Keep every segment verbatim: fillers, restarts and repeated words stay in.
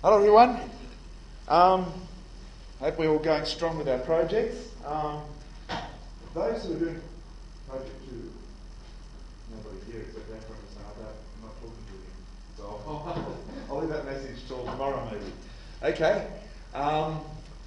Hello everyone. Um, hope we're all going strong with our projects. Um, those who are doing project two, nobody here except that from us, I'm not talking to him. So I'll, I'll leave that message till tomorrow maybe. Okay. Um,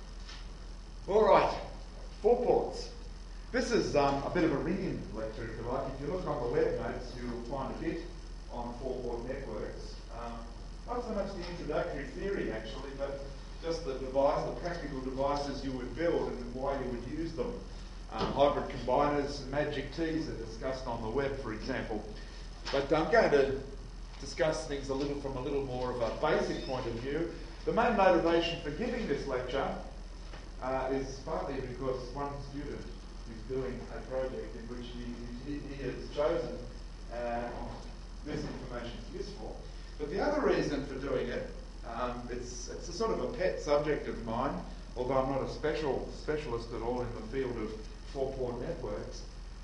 all right. Four ports. This is um, a bit of a reading lecture, if you like. If you look on the web notes, you'll find a bit on four-port networks. Um, not so much the introductory theory, actually, but just the device, the practical devices you would build and why you would use them. Um, hybrid combiners and magic keys are discussed on the web, for example. But I'm going to discuss things a little from a little more of a basic point of view. The main motivation for giving this lecture uh, is partly because one student is doing a project in which he, he, he has chosen uh, this information is useful. But the other reason for doing it, um, it's, it's a sort of a pet subject of mine, although I'm not a special specialist at all in the field of four-port networks,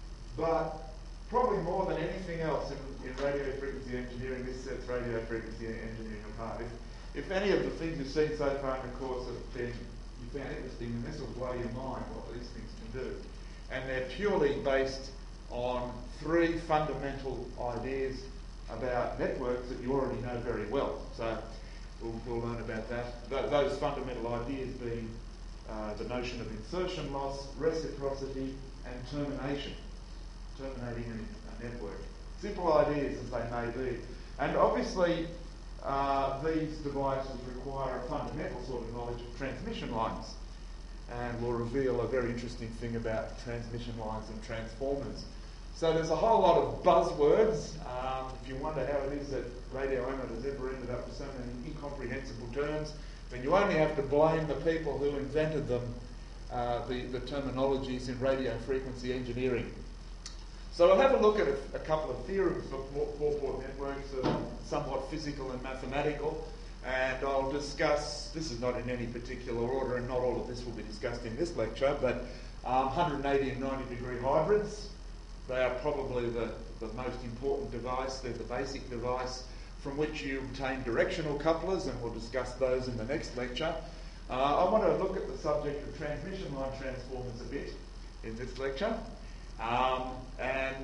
but probably more than anything else in, in radio frequency engineering, this sets radio frequency engineering apart. If, if any of the things you've seen so far in the course have been, you found interesting, then this will blow your mind what these things can do. And they're purely based on three fundamental ideas about networks that you already know very well. So we'll, we'll learn about that. Th- those fundamental ideas being uh, the notion of insertion loss, reciprocity, and termination. Terminating a, a network. Simple ideas as they may be. And obviously uh, these devices require a fundamental sort of knowledge of transmission lines. And we'll reveal a very interesting thing about transmission lines and transformers. So there's a whole lot of buzzwords. Um, if you wonder how it is that radio amateurs ever ended up with so many incomprehensible terms, then you only have to blame the people who invented them, uh, the, the terminologies in radio frequency engineering. So we'll have a look at a, a couple of theorems for four-port networks, uh, somewhat physical and mathematical. And I'll discuss, this is not in any particular order, and not all of this will be discussed in this lecture, but um, one hundred eighty and ninety degree hybrids. They are probably the, the most important device. They're the basic device from which you obtain directional couplers, and we'll discuss those in the next lecture. Uh, I want to look at the subject of transmission line transformers a bit in this lecture, um, and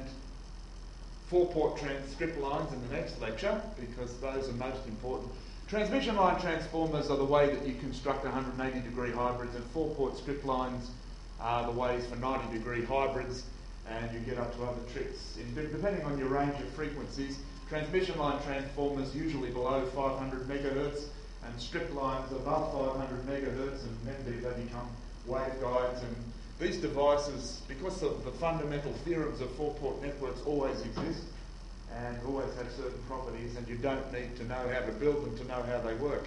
four-port transcript lines in the next lecture, because those are most important. Transmission line transformers are the way that you construct one hundred eighty degree hybrids, and four-port script lines are the ways for ninety degree hybrids, and you get up to other tricks. In, depending on your range of frequencies, transmission line transformers usually below five hundred megahertz, and strip lines above five hundred megahertz, and then they, they become waveguides. And these devices, because of the fundamental theorems of four-port networks, always exist and always have certain properties, and you don't need to know how to build them to know how they work.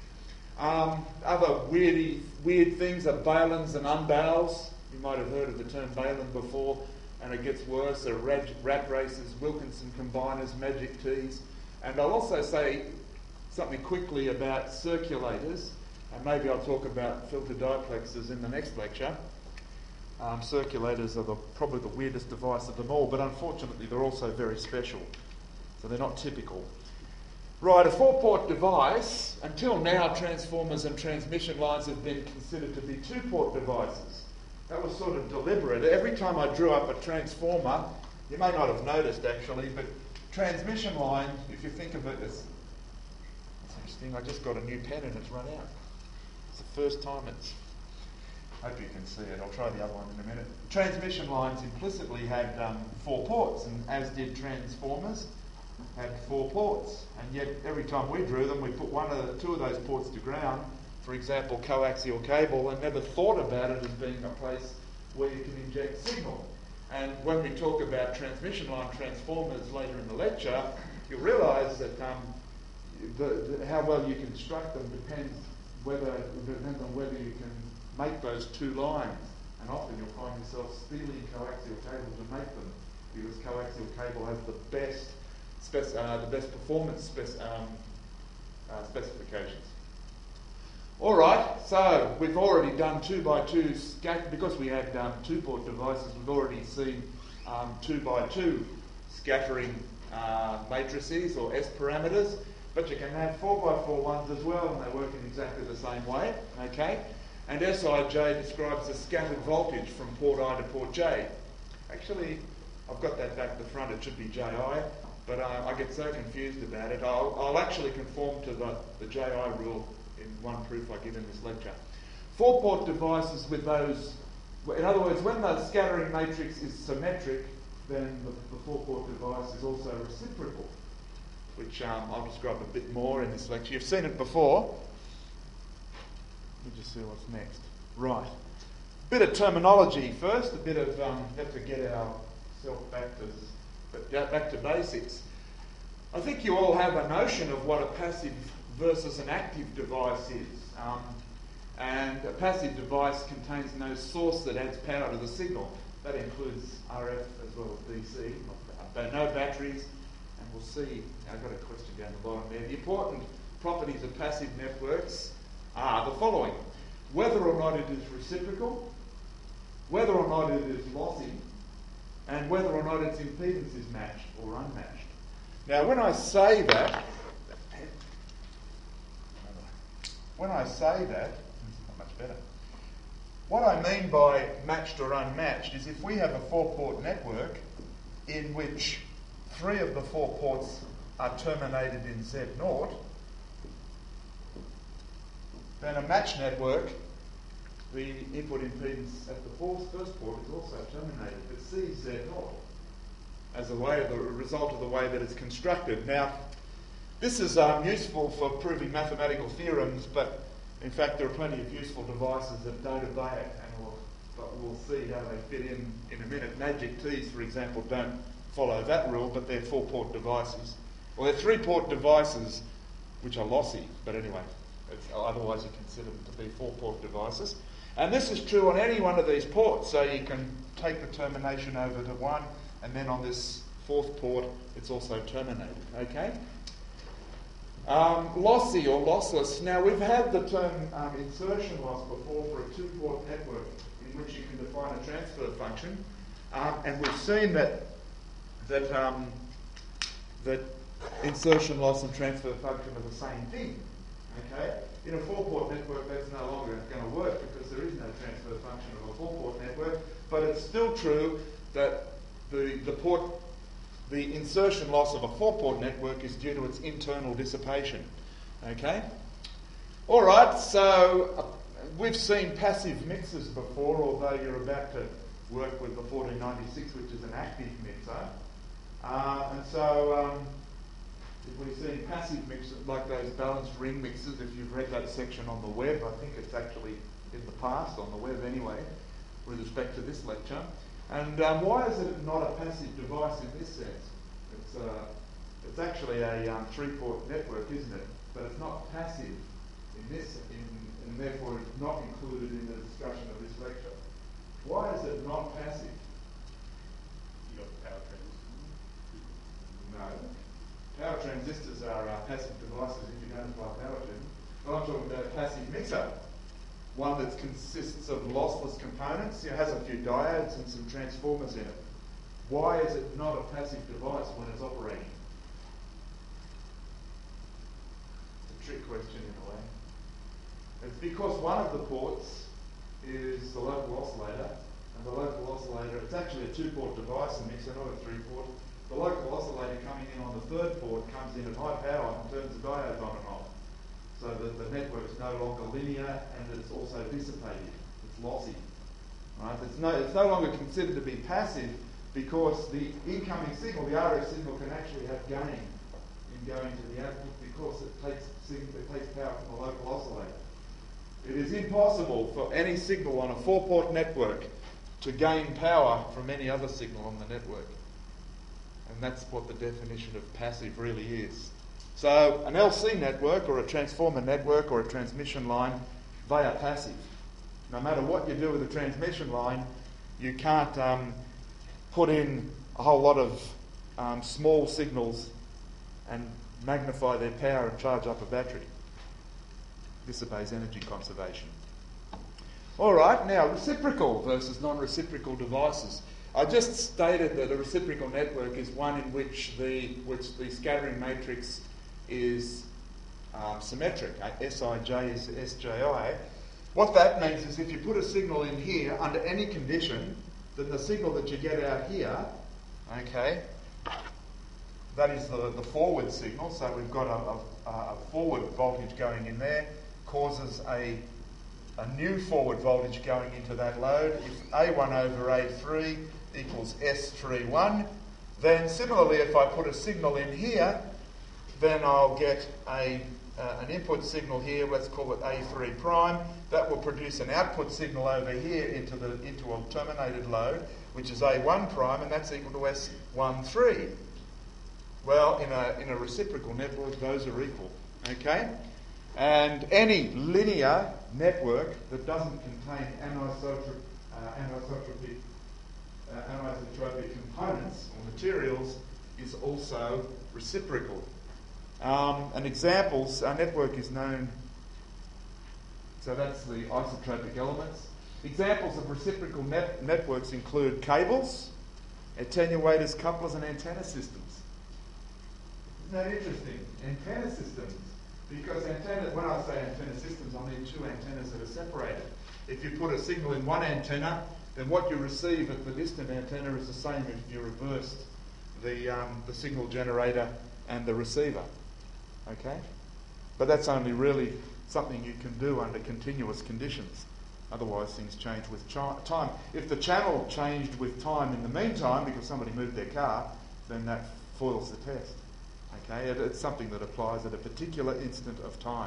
Um, other weirdy, weird things are balins and unbals. You might have heard of the term balin before, and it gets worse. There are rat, rat races, Wilkinson combiners, magic keys. And I'll also say something quickly about circulators, and maybe I'll talk about filter diplexers in the next lecture. Um, circulators are the, probably the weirdest device of them all, but unfortunately they're also very special, so they're not typical. Right, a four-port device, until now transformers and transmission lines have been considered to be two-port devices. That was sort of deliberate. Every time I drew up a transformer, you may not have noticed actually, but transmission line, if you think of it as, it's interesting, I just got a new pen and it's run out. It's the first time it's, hope you can see it, I'll try the other one in a minute. Transmission lines implicitly had um, four ports, and as did transformers, had four ports. And yet every time we drew them, we put one of the, two of those ports to ground, for example, coaxial cable, and never thought about it as being a place where you can inject signal. And when we talk about transmission line transformers later in the lecture, you'll realise that um, the, the, how well you construct them depends whether depends on whether you can make those two lines. And often you'll find yourself stealing coaxial cable to make them, because coaxial cable has the best spec- uh, the best performance spec- um, uh, specifications. All right, so we've already done two by two scat because we had um, two-port devices. We've already seen um, two by two scattering uh, matrices or S parameters. but you can have four by four ones as well, and they work in exactly the same way, okay? And S I J describes the scattered voltage from port I to port J. Actually, I've got that back at the front, it should be J I, but uh, I get so confused about it. I'll, I'll actually conform to the, the J I rule in one proof I give in this lecture. Four-port devices with those, in other words, when the scattering matrix is symmetric, then the, the four-port device is also reciprocal, which um, I'll describe a bit more in this lecture. You've seen it before. Let me just see what's next. Right. Bit of terminology first, a bit of, um, have to get ourselves back to, but back to basics. I think you all have a notion of what a passive versus an active device is. Um, and a passive device contains no source that adds power to the signal. That includes R F as well as D C, but no batteries. And we'll see, I've got a question down the bottom there. The important properties of passive networks are the following: whether or not it is reciprocal, whether or not it is lossy, and whether or not its impedance is matched or unmatched. Now, when I say that, when I say that, it's not much better. What I mean by matched or unmatched is if we have a four-port network in which three of the four ports are terminated in Z naught, then a matched network, the input impedance at the first port is also terminated, but C Z naught as a way, the result of the way that it's constructed. Now, this is um, useful for proving mathematical theorems, but in fact there are plenty of useful devices that don't obey it, and we'll, but we'll see how they fit in in a minute. Magic Teas, for example, don't follow that rule, but they're four-port devices. Well, they're three-port devices which are lossy, but anyway, it's, otherwise you consider them to be four-port devices. And this is true on any one of these ports, so you can take the termination over to one, and then on this fourth port, it's also terminated, okay? Um, lossy or lossless. Now, we've had the term um, insertion loss before for a two-port network in which you can define a transfer function, um, and we've seen that that um, that insertion loss and transfer function are the same thing. Okay, in a four-port network, that's no longer going to work because there is no transfer function of a four-port network. But it's still true that the the port the insertion loss of a four-port network is due to its internal dissipation. Okay? All right, so uh, we've seen passive mixers before, although you're about to work with the fourteen ninety-six, which is an active mixer. Uh, and so um, if we've seen passive mixers, like those balanced ring mixers, if you've read that section on the web, I think it's actually in the past on the web anyway, with respect to this lecture. And um, why is it not a passive device in this sense? It's, uh, it's actually a um, three-port network, isn't it? But it's not passive in this, in, and therefore it's not included in the discussion of this lecture. Why is it not passive? You got power transistors? No. Power transistors are uh, passive devices if you don't apply power to them. But I'm talking about a passive mixer. One that consists of lossless components. It has a few diodes and some transformers in it. Why is it not a passive device when it's operating? It's a trick question in a way. It's because one of the ports is the local oscillator, and the local oscillator, it's actually a two-port device, a mixer, not a three-port. The local oscillator coming in on the third port comes in at high power and turns the diodes on and off. So that the network's no longer linear and it's also dissipated. It's lossy. Right? It's no, it's no longer considered to be passive because the incoming signal, the R F signal, can actually have gain in going to the output because it takes, it takes power from the local oscillator. It is impossible for any signal on a four-port network to gain power from any other signal on the network. And that's what the definition of passive really is. So an L C network or a transformer network or a transmission line, they are passive. No matter what you do with a transmission line, you can't um, put in a whole lot of um, small signals and magnify their power and charge up a battery. This obeys energy conservation. All right, now reciprocal versus non-reciprocal devices. I just stated that a reciprocal network is one in which the which the scattering matrix is um, symmetric. S I J is S J I. What that means is if you put a signal in here under any condition, then the signal that you get out here, okay, that is the, the forward signal. So we've got a, a, a forward voltage going in there, causes a, a new forward voltage going into that load. If A one over A three equals S three one, then similarly if I put a signal in here, then I'll get a uh, an input signal here, let's call it A three prime. That will produce an output signal over here into the into a terminated load, which is A one prime, and that's equal to S one three. Well, in a in a reciprocal network, those are equal. Okay? And any linear network that doesn't contain anisotropic, uh, anisotropic, uh, anisotropic components or materials is also reciprocal. Um, and examples, our network is known, so that's the isotropic elements. Examples of reciprocal net- networks include cables, attenuators, couplers, and antenna systems. Isn't that interesting? Antenna systems. Because antenna, when I say antenna systems, I mean two antennas that are separated. If you put a signal in one antenna, then what you receive at the distant antenna is the same if you reversed the um, the signal generator and the receiver. Okay? But that's only really something you can do under continuous conditions. Otherwise, things change with chi- time. If the channel changed with time in the meantime because somebody moved their car, then that foils the test. Okay, it, it's something that applies at a particular instant of time.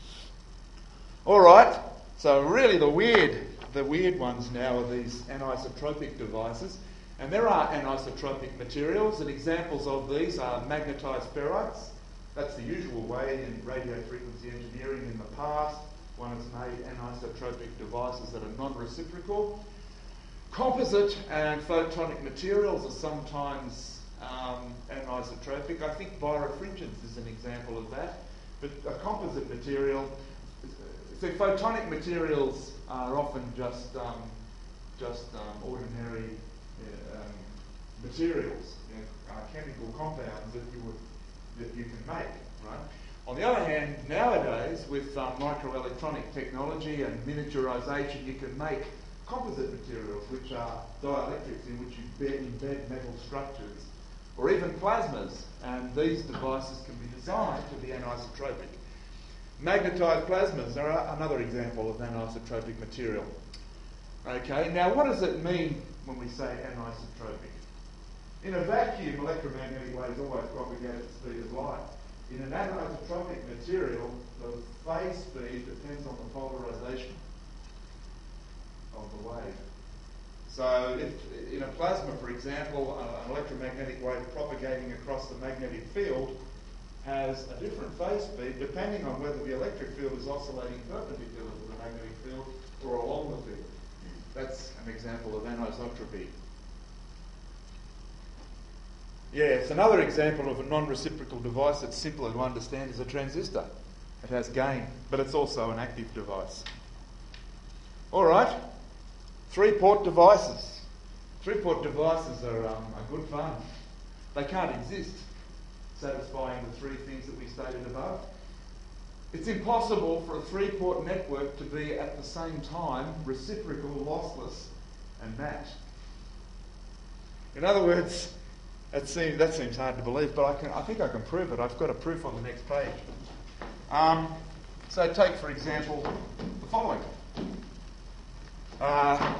All right, so really the weird, the weird ones now are these anisotropic devices, and there are anisotropic materials, and examples of these are magnetized ferrites. That's the usual way in radio frequency engineering in the past. One has made anisotropic devices that are non-reciprocal. Composite and photonic materials are sometimes Um, anisotropic. I think birefringence is an example of that. But a composite material, so photonic materials are often just um, just um, ordinary uh, um, materials, you know, uh, chemical compounds that you would that you can make, right? On the other hand, nowadays with um, microelectronic technology and miniaturization, you can make composite materials, which are dielectrics in which you embed, embed metal structures, or even plasmas, and these devices can be designed to be anisotropic. Magnetized plasmas are another example of anisotropic material. Okay, now what does it mean when we say anisotropic? In a vacuum, electromagnetic waves always propagate at the speed of light. In an anisotropic material, the phase speed depends on the polarization of the wave. So if in a plasma, for example, uh, an electromagnetic wave propagating across the magnetic field has a different phase speed depending on whether the electric field is oscillating perpendicular to the magnetic field or along the field. That's an example of anisotropy. Yes, another example of a non-reciprocal device that's simpler to understand is a transistor. It has gain, but it's also an active device. All right. Three-port devices. Three-port devices are, um, are good fun. They can't exist satisfying the three things that we stated above. It's impossible for a three-port network to be at the same time reciprocal, lossless, and matched. In other words, it seems, that seems hard to believe, but I, can, I think I can prove it. I've got a proof on the next page. Um, so take, for example, the following. Uh,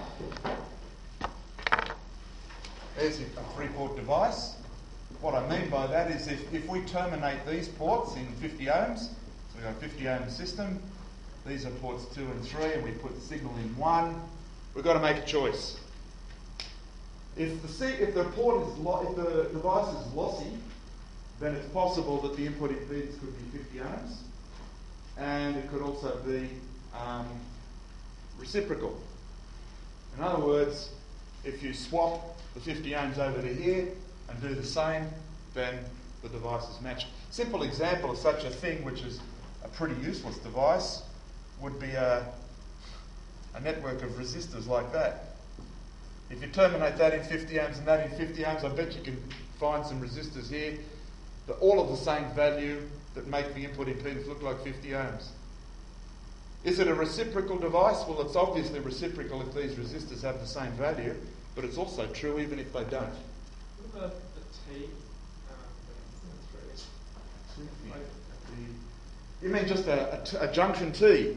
there's a three-port device. What I mean by that is if, if we terminate these ports in fifty ohms, so we've got a fifty ohm system, these are ports two and three, and we put the signal in one, we've got to make a choice. If the if the port is lo- if the device is lossy, then it's possible that the input impedance could be fifty ohms, and it could also be um, reciprocal. In other words, if you swap the fifty ohms over to here and do the same, then the device is matched. Simple example of such a thing, which is a pretty useless device, would be a, a network of resistors like that. If you terminate that in fifty ohms and that in fifty ohms, I bet you can find some resistors here the, all of the same value that make the input impedance look like fifty ohms. Is it a reciprocal device? Well, it's obviously reciprocal if these resistors have the same value, but it's also true even if they don't. What about the T? Um, that's right. You mean just a, a, t- a junction T?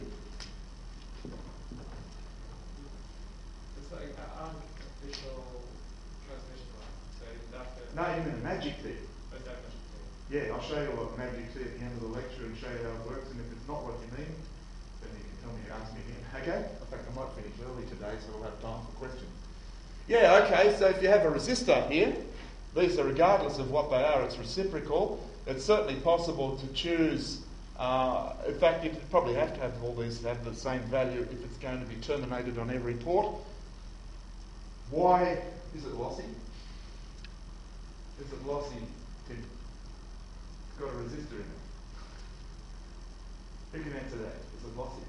It's like an artificial transmission line. So that. No, you mean a magic T. Oh, that magic T. Yeah, I'll show you what magic T at the end of the lecture and show you how it works, and if it's not what you mean, then you can tell me, ask me again. Okay? In fact, I might finish early today, so we'll have time for questions. Yeah, okay, so if you have a resistor here, these are regardless of what they are, it's reciprocal. It's certainly possible to choose. Uh, in fact, you'd probably have to have all these have the same value if it's going to be terminated on every port. Why is it lossy? Is it lossy? It's got a resistor in it. Who can answer that? Is it lossy?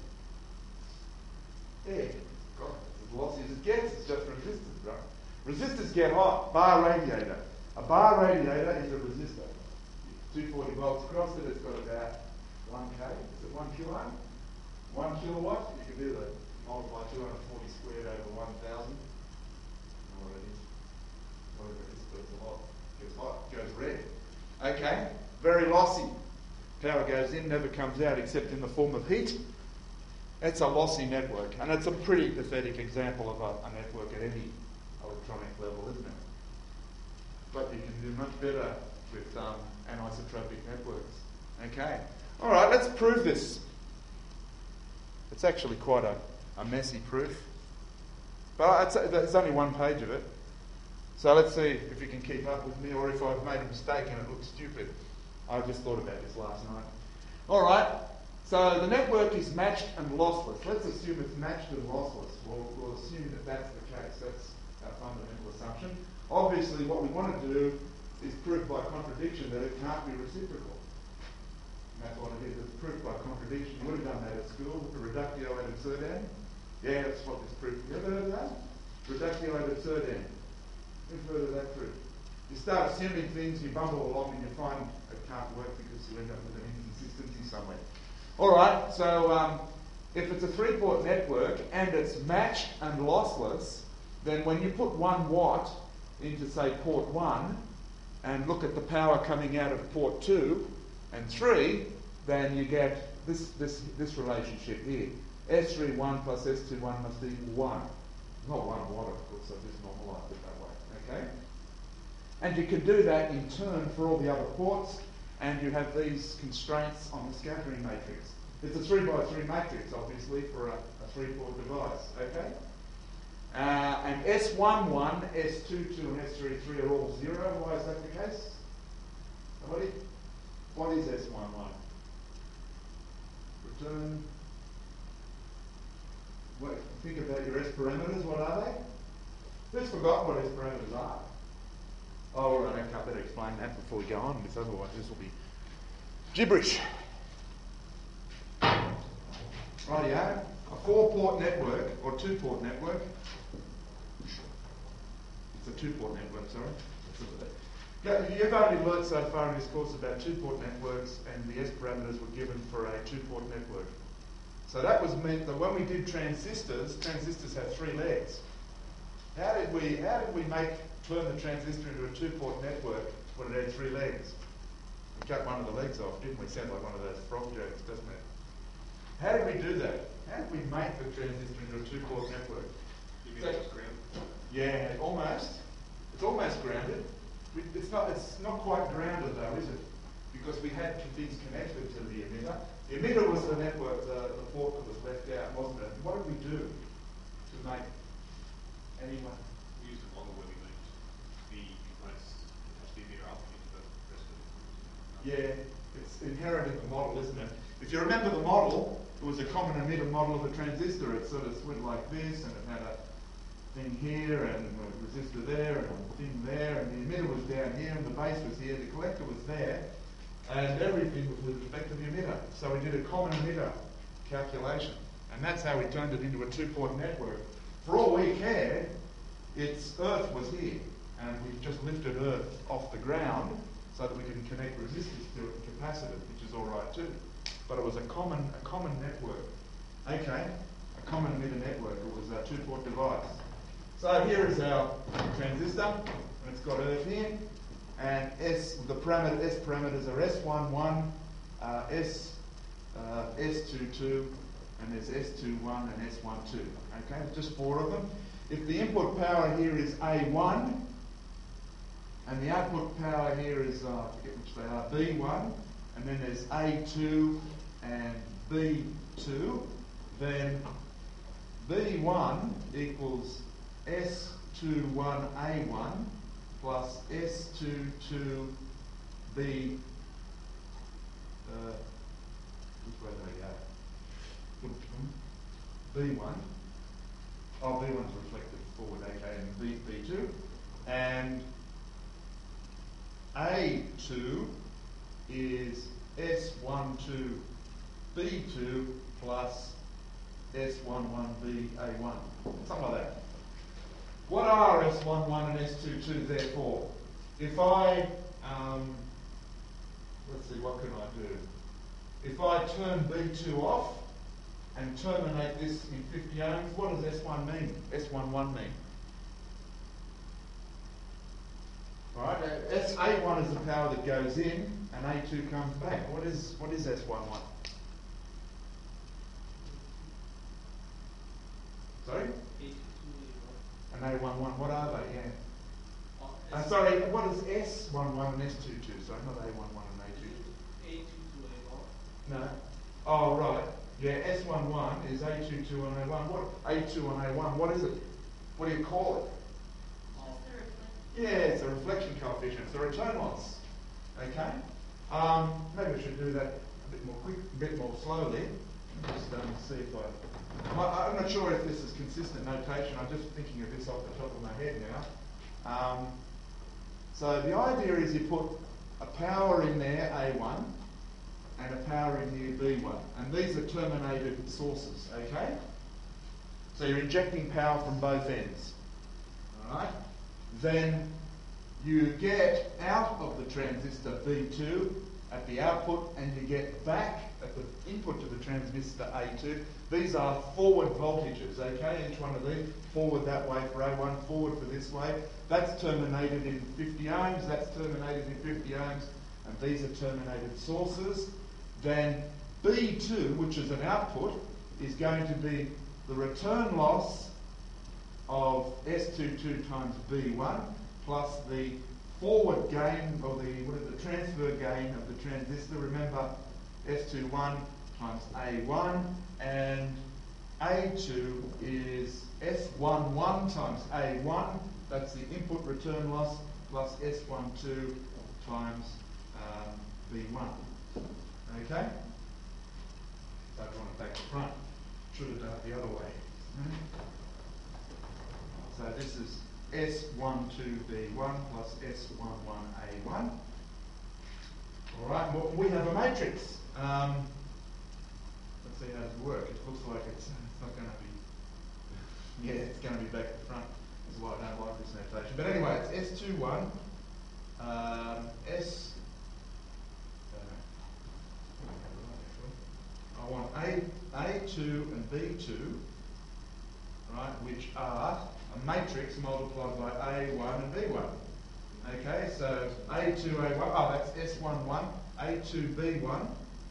Yeah, God, it's as lossy as it gets. It's just resistors, right? Resistors get hot. Bar radiator. A bar radiator is a resistor. two forty volts across it. It's got about one K, is it one kilo? One kilowatt, you can do the multiply two hundred forty squared over one thousand. I don't know what it is. Whatever it is, but it's a lot. It gets hot, it goes red. Okay, very lossy. Power goes in, never comes out except in the form of heat. It's a lossy network, and it's a pretty pathetic example of a, a network at any electronic level, isn't it? But you can do much better with um, anisotropic networks. Okay. All right, let's prove this. It's actually quite a, a messy proof. But it's, there's only one page of it. So let's see if you can keep up with me or if I've made a mistake and it looks stupid. I just thought about this last night. All right, so the network is matched and lossless. Let's assume it's matched and lossless. We'll, we'll assume that that's the case. That's our fundamental assumption. Obviously, what we want to do is prove by contradiction that it can't be reciprocal. That's what it is. It's proof by contradiction. You would have done that at school with the reductio ad absurdam. Yeah, that's what this proof is. You ever heard of that? Reductio ad absurdam. Who's heard of that proof? You start assuming things, you bumble along, and you find it can't work because you end up with an inconsistency somewhere. All right, so um, if it's a three-port network and it's matched and lossless, then when you put one watt into, say, port one, and look at the power coming out of port two and three, then you get this this this relationship here. S three one plus S two one must equal one. Not one watt, of course, so just normalise it that way. Okay? And you can do that in turn for all the other ports, and you have these constraints on the scattering matrix. It's a three by three matrix, obviously, for a, a three-port device. Okay? Uh, and S one one, S two two, and S three three are all zero. Why is that the case? Somebody? What is S one one? Return. Wait, think about your S parameters. What are they? Who's forgotten what S parameters are? Oh, all right, okay, I better explain that before we go on, because otherwise this will be gibberish. Rightio. A four-port network, or two-port network. It's a two-port network, sorry. You've only learnt so far in this course about two-port networks, and the S parameters were given for a two-port network. So that was meant that when we did transistors, transistors have three legs. How did we how did we make turn the transistor into a two-port network when it had three legs? We cut one of the legs off, didn't we? Sounds like one of those frog jokes, doesn't it? How did we do that? How did we make the transistor into a two-port network? You mean it was grounded? Yeah, almost. It's almost grounded. We, it's not. It's not quite grounded though, is it? Because we had two things connected to the emitter. The emitter was the network, the, the port that was left out, wasn't it? What did we do to make anyone? We used a model where we linked the components attached to the emitter up into the rest of the Yeah, it's inherent in the model, isn't it? If you remember the model, it was a common emitter model of a transistor. It sort of went like this, and it had a thing here, and a resistor there, and a thing there, and the emitter was down here, and the base was here, the collector was there, and everything was with respect to the emitter. So we did a common emitter calculation, and that's how we turned it into a two-port network. For all we cared, its Earth was here, and we just lifted Earth off the ground, so that we can connect resistors to it and capacitors, which is all right too. But it was a common a common network. Okay, a common emitter network. It was a two-port device. So here is our transistor, and it's got earth here, and S the parameter S parameters are S eleven, uh, S uh, S twenty-two, and there's S twenty-one and S twelve. Okay, just four of them. If the input power here is A one, and the output power here is, uh, I forget which they are, B one, and then there's A two and B two, then B one equals S twenty-one A one plus S twenty-two B, uh, which way do they go? B one. Oh, B one's reflected forward, okay, and B, B two. And A two is S twelve B two plus S eleven B A one. Something like that. What are S eleven and S twenty-two therefore? If I, um, let's see, what can I do? If I turn B two off and terminate this in fifty ohms, what does S one mean? S eleven mean? Right, uh, S A one is the power that goes in, and A two comes back. What is what is S eleven? Sorry? And A eleven, what are they? Yeah. Uh, sorry, what is S eleven and S twenty-two? Sorry, not A eleven and A twenty-two. A twenty-two A one. No. Oh, right. Yeah, S eleven is A twenty-two and A one. What? A two and A one, what is it? What do you call it? Yeah, it's a reflection coefficient. It's a return loss. Okay? Um, maybe I should do that a bit more quick, a bit more slowly. Just um, see if I... I... I'm not sure if this is consistent notation. I'm just thinking of this off the top of my head now. Um, so the idea is you put a power in there, A one, and a power in here, B one. And these are terminated sources, okay? So you're injecting power from both ends. Alright? Then you get out of the transistor B two at the output, and you get back at the input to the transistor A two. These are forward voltages, okay? Each one of these, forward that way for A one, forward for this way. That's terminated in fifty ohms, that's terminated in fifty ohms, and these are terminated sources. Then B two, which is an output, is going to be the return loss of S twenty-two times B one plus the forward gain, or the what is the transfer gain of the transistor. Remember, S twenty-one times A one, and A two is S eleven times A one. That's the input return loss plus S twelve times um, B one. Okay? So I want it back to front. Should have done it the other way. So this is S twelve B one plus S eleven A one. All right, well, we have a matrix. Um, let's see how this works. It looks like it's, it's not going to be, yeah, it's going to be back to front. That's why I don't like this notation. But anyway, it's S twenty-one, um, S, uh, I want A, A two and B two, right, which are a matrix multiplied by A one and B one. Okay, so A two, A one, oh, that's S eleven, A two, B one,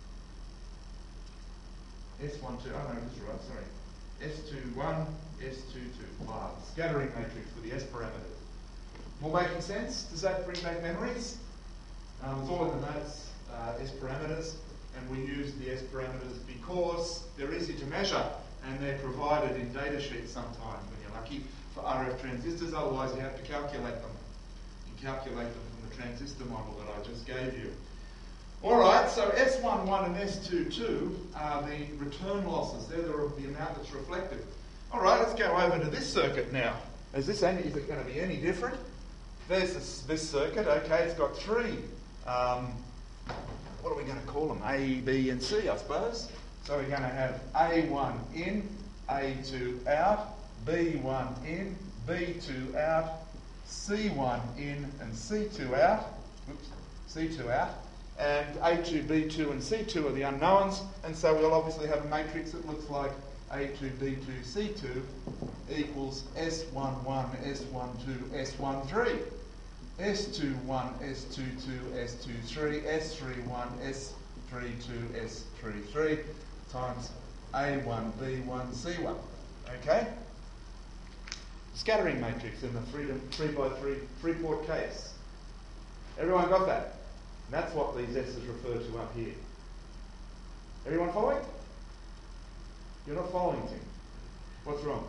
S twelve, oh no, this is right, sorry. S twenty-one, S twenty-two, wow, scattering matrix for the S parameters. All making sense? Does that bring back memories? Um, it's all in the notes, uh, S parameters, and we use the S parameters because they're easy to measure and they're provided in data sheets sometimes when you're lucky for R F transistors, otherwise you have to calculate them. You calculate them from the transistor model that I just gave you. Alright, so S eleven and S twenty-two are the return losses. They're the, the amount that's reflected. Alright, let's go over to this circuit now. Is this any, is it going to be any different? There's this, this circuit, okay, it's got three, um, what are we going to call them? A, B and C, I suppose. So we're going to have A one in, A two out, B one in, B two out, C one in and C two out. Oops. C two out, and A two, B two and C two are the unknowns, and so we'll obviously have a matrix that looks like A two, B two, C two equals S one one, S one two, S one three. S two one, S two two, S two three, S three one, S three two, S three three times A one, B one, C one. Okay? Scattering matrix in the three, to, three by three three-port case. Everyone got that? And that's what these S's refer to up here. Everyone following? You're not following, Tim. What's wrong?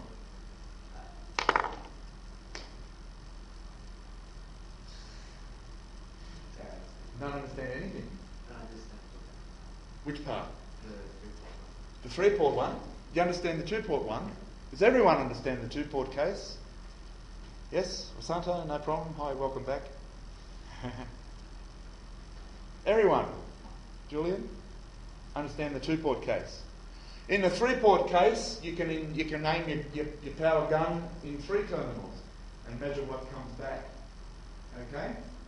Don't understand anything. No, I just have Which part? the The three-port one. You understand the two-port one? Does everyone understand the two-port case? Yes? Santo, no problem. Hi, welcome back. Everyone? Julian? Understand the two-port case? In the three-port case, you can in, you can aim your, your, your power gun in three terminals and measure what comes back. Okay?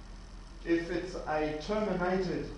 If it's a terminated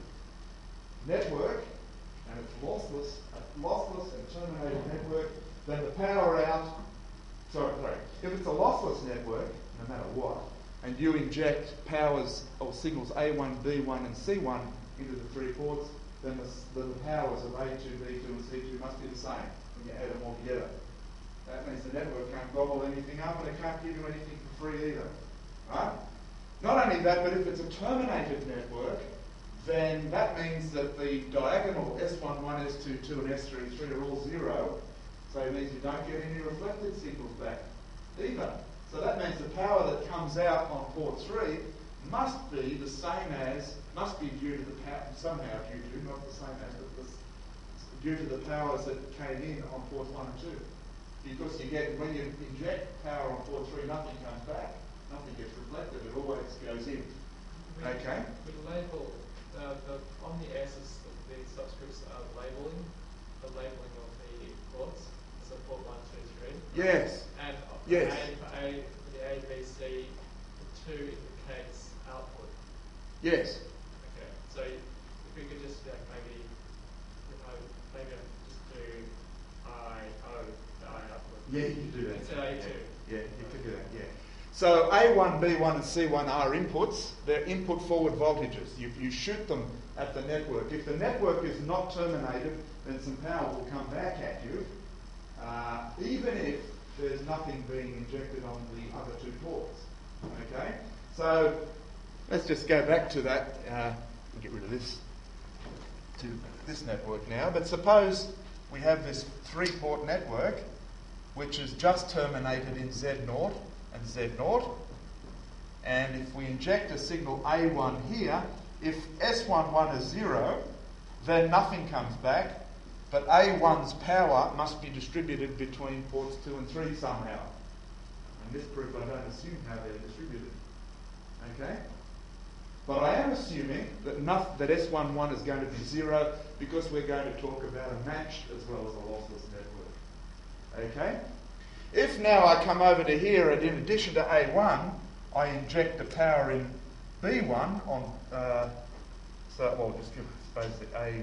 network, and it's lossless, a lossless and terminated network, then the power out, sorry, sorry, if it's a lossless network, no matter what, and you inject powers or signals A one, B one and C one into the three ports, then the, then the powers of A two, B two and C two must be the same when you add them all together. That means the network can't gobble anything up and it can't give you anything for free either. Right? Not only that, but if it's a terminated network, then that means that the diagonal S one one, S two two and S three three are all zero. So it means you don't get any reflected signals back either. So that means the power that comes out on port three must be the same as, must be due to the power, somehow due to, not the same as, but this, due to the powers that came in on ports one and two. Because you get, when you inject power on port three, nothing comes back. Nothing gets reflected, it always goes in. We, Okay? We label, uh, the, on the S's, the, the subscripts are labeling, the labeling of the ports, so port one, two, three. Yes. And Yes. A, for A, for the A, B, C, the two indicates output. Yes. Okay, so if we could just uh, maybe, you know, maybe just do I, O, the I output. Yeah, you can do that. Instead of A two. Yeah, you can do that, yeah. So A one, B one and C one are inputs. They're input forward voltages. You, you shoot them at the network. If the network is not terminated, then some power will come back at you, uh, even if there's nothing being injected on the other two ports. Okay? So let's just go back to that. Uh, we'll get rid of this to this network now. But suppose we have this three-port network which is just terminated in Z naught and Z naught. And if we inject a signal A one here, if S one one is zero, then nothing comes back, but A one's power must be distributed between ports two and three somehow. In this proof I don't assume how they're distributed. Okay? But I am assuming that, not, that S one one is going to be zero because we're going to talk about a matched as well as a lossless network. Okay? If now I come over to here and in addition to A one, I inject the power in B one on, uh, so, well, just give suppose that A,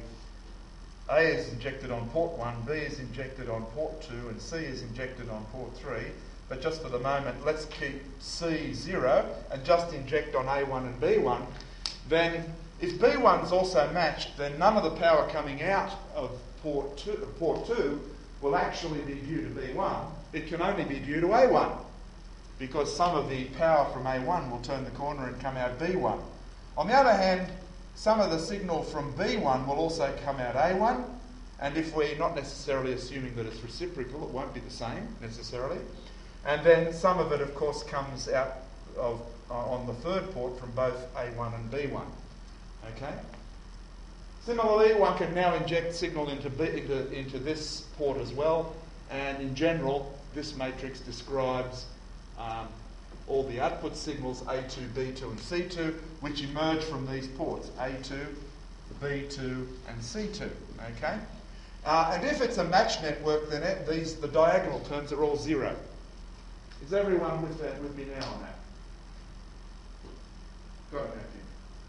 A is injected on port one, B is injected on port two, and C is injected on port three. But just for the moment, let's keep C zero and just inject on A one and B one. Then, if B one's also matched, then none of the power coming out of port two, port two will actually be due to B one. It can only be due to A one, because some of the power from A one will turn the corner and come out B one. On the other hand, some of the signal from B one will also come out A one, and if we're not necessarily assuming that it's reciprocal, it won't be the same necessarily. And then some of it, of course, comes out of uh, on the third port from both A one and B one. Okay? Similarly, one can now inject signal into, B, into, into this port as well, and in general, this matrix describes um, all the output signals A two, B two and C two, which emerge from these ports, A two, B two and C two. Okay? Uh, and if it's a matched network, then it, these the diagonal terms are all zero. Is everyone with that with me now on that? Got it, Matthew?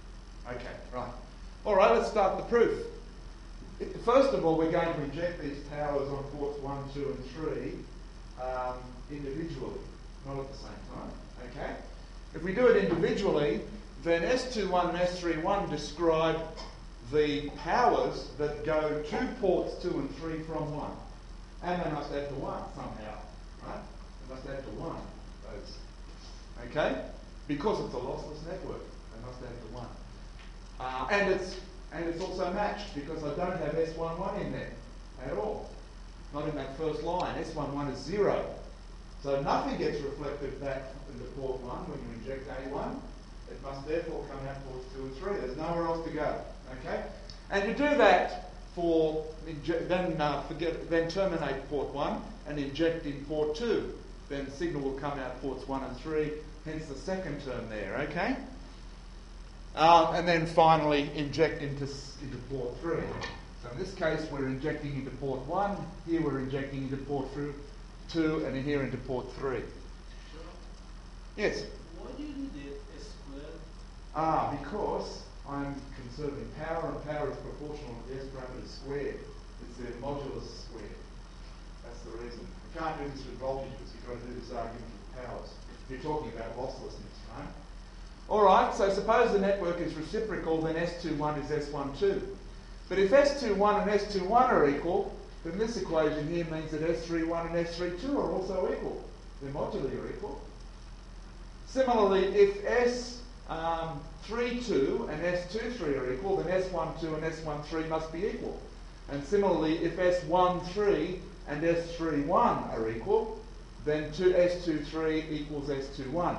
Okay, right. All right, let's start the proof. First of all, we're going to inject these powers on ports one, two, and three um, individually, not at the same time. Okay? If we do it individually, then S two one and S three one describe the powers that go to ports two and three from one. And they must add to one somehow, right? They must add to one, those. Okay? Because it's a lossless network, they must add to one. Uh, and it's and it's also matched because I don't have S one one in there at all. Not in that first line. S one one is zero. So nothing gets reflected back into port one when you inject A one. It must therefore come out ports two and three. There's nowhere else to go. Okay? And you do that for then uh, forget then terminate port one and inject in port two. Then the signal will come out ports one and three, hence the second term there, okay? Um, and then finally inject into, into port three. So in this case we're injecting into port one, here we're injecting into port two, and here into port three. Sure. Yes? Why do you need the S squared? Ah, because I'm conserving power, and power is proportional to the S parameter squared. It's the modulus squared. That's the reason. You can't do this with voltages, you've got to do this argument with powers. You're talking about losslessness, right? Alright, so suppose the network is reciprocal, then S two one is S one two. But if S two one and S two one are equal, then this equation here means that S three one and S three two are also equal. Their moduli are equal. Similarly, if S um, three two and S two three are equal, then S one two and S one three must be equal. And similarly, if S one three and S three one are equal, then S two three equals S two one.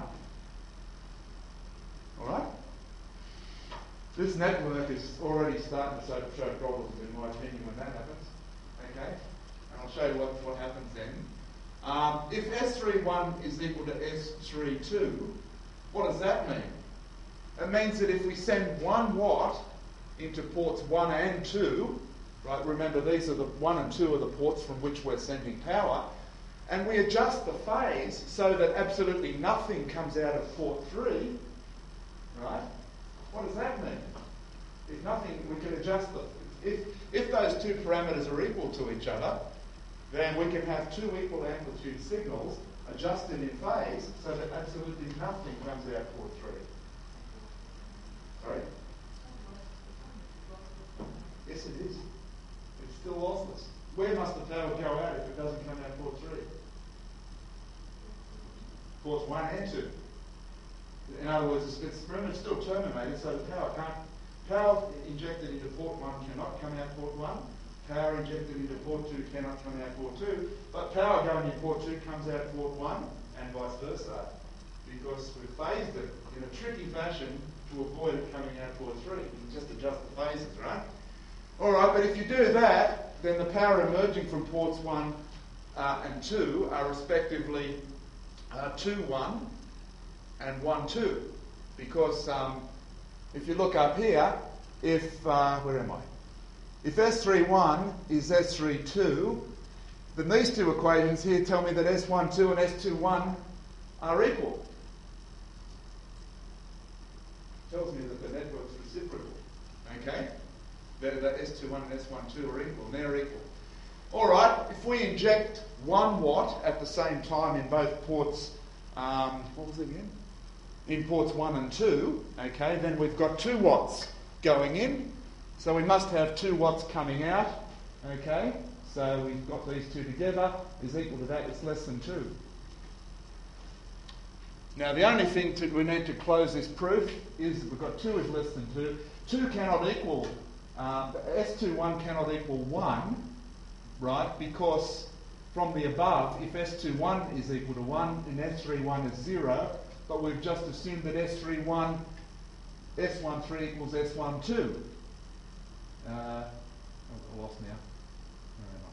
Alright? This network is already starting to show problems, in my opinion, when that happens. Okay? And I'll show you what, what happens then. Um, if S three one is equal to S three two, what does that mean? It means that if we send one watt into ports one and two, right, remember these are the one and two are the ports from which we're sending power, and we adjust the phase so that absolutely nothing comes out of port three, right? What does that mean? If nothing, we can adjust the, if, if those two parameters are equal to each other, then we can have two equal amplitude signals adjusted in phase so that absolutely nothing comes out port three. Sorry? Yes, it is. It's still lossless. Where must the power go out if it doesn't come out port three? Ports one and two. In other words, it's, it's remember it's still terminated, so the power can't. Power injected into port one cannot come out port one. Power injected into port two cannot come out port two. But power going in port two comes out port one, and vice versa, because we've phased it in a tricky fashion to avoid it coming out port three. You can just adjust the phases, right? All right, but if you do that, then the power emerging from ports one uh, and two are respectively uh, two one and one two, because um, if you look up here, if uh, where am I? If S three one is S three two, then these two equations here tell me that S one two and S two one are equal. Tells me that the network's reciprocal. Okay? That, that S two one and S one two are equal, and they're equal. Alright, if we inject one watt at the same time in both ports, um, what was it again? In ports one and two, okay, then we've got two watts going in, so we must have two watts coming out, okay, so we've got these two together, is equal to that, it's less than two. Now the only thing to, we need to close this proof is we've got two is less than two. two cannot equal, um, S two one cannot equal one, right, because from the above, if S two one is equal to one, then S three one is zero, but we've just assumed that S three one, S one three equals S one two. Uh, oh, I lost now. Where am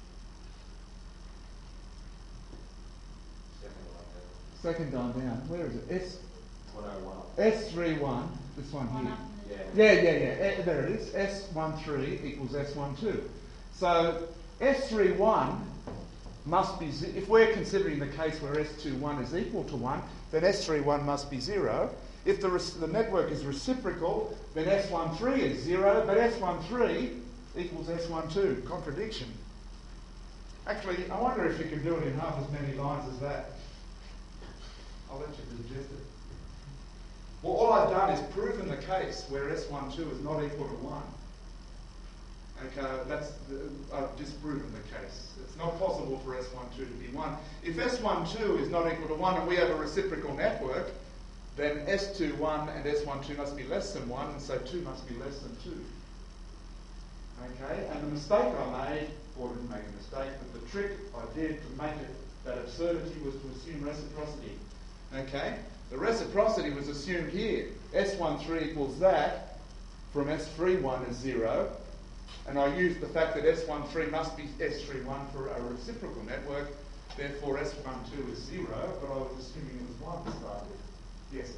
I? Second line down. Where is it? S. S three one. This one here. Yeah, yeah, yeah. yeah. There it is. S one three equals S one two. So S three one must be, ze- if we're considering the case where S two one is equal to one, then S three one must be zero. If the, res- the network is reciprocal, then S one three is zero, but S one three equals S one two. Contradiction. Actually, I wonder if you can do it in half as many lines as that. I'll let you digest it. Well, all I've done is proven the case where S one two is not equal to one. Okay, that's the, I've disproven the case. It's not possible for S one two to be one. If S one two is not equal to one and we have a reciprocal network, then S two one and S one two must be less than one, and so two must be less than two. Okay, and the mistake I made, or didn't make a mistake, but the trick I did to make it that absurdity was to assume reciprocity. Okay, the reciprocity was assumed here. S one three equals that from S three one is zero, and I used the fact that S one three must be S three one for a reciprocal network, therefore S one two is zero, but I was assuming it was one to start with. Yes?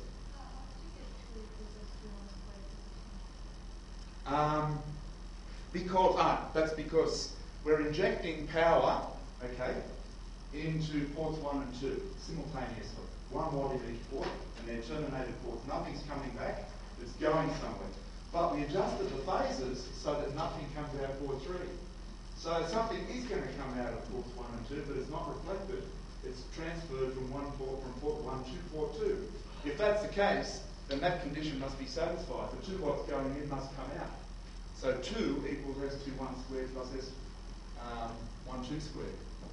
Um, because, ah, that's because we're injecting power, okay, into ports one and two simultaneously. One watt in each port, and they're terminated ports. Nothing's coming back, it's going somewhere. But we adjusted the phases so that nothing comes out of port three. So something is going to come out of ports one and two, but it's not reflected. It's transferred from one port, from port one to port two. If that's the case, then that condition must be satisfied. The two watts going in must come out. So two equals S two one squared plus S um, one two squared.